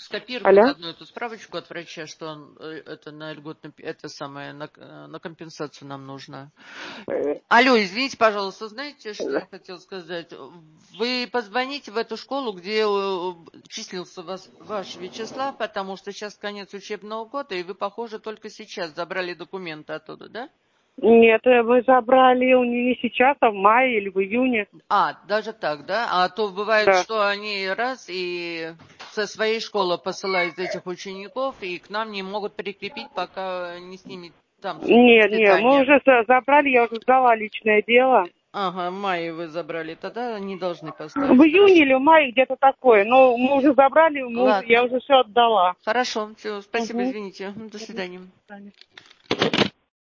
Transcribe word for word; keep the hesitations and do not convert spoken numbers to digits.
скопировать Алло? одну эту справочку от врача, что он, э, это на льготный, это самое, на, э, на компенсацию нам нужно. Э, Алло, извините, пожалуйста, знаете, что э, я хотела сказать? Вы позвоните в эту школу, где э, числился вас, ваш Вячеслав, потому что сейчас конец учебного года, и вы, похоже, только сейчас забрали документы оттуда, да? Нет, э, мы забрали у нее не сейчас, а в мае или в июне. А, даже так, да? А то бывает, Да. что они раз и со своей школы посылают этих учеников, и к нам не могут прикрепить, пока не с ними там Нет, нет, мы свидание. уже за- забрали, я уже сдала личное дело. Ага, в мае вы забрали, тогда они должны В поставить. июне Хорошо. или в мае где-то такое. Но мы уже забрали, мы уже, я Ладно. уже все отдала. Хорошо, все, спасибо, Угу. извините. До До свидания. свидания.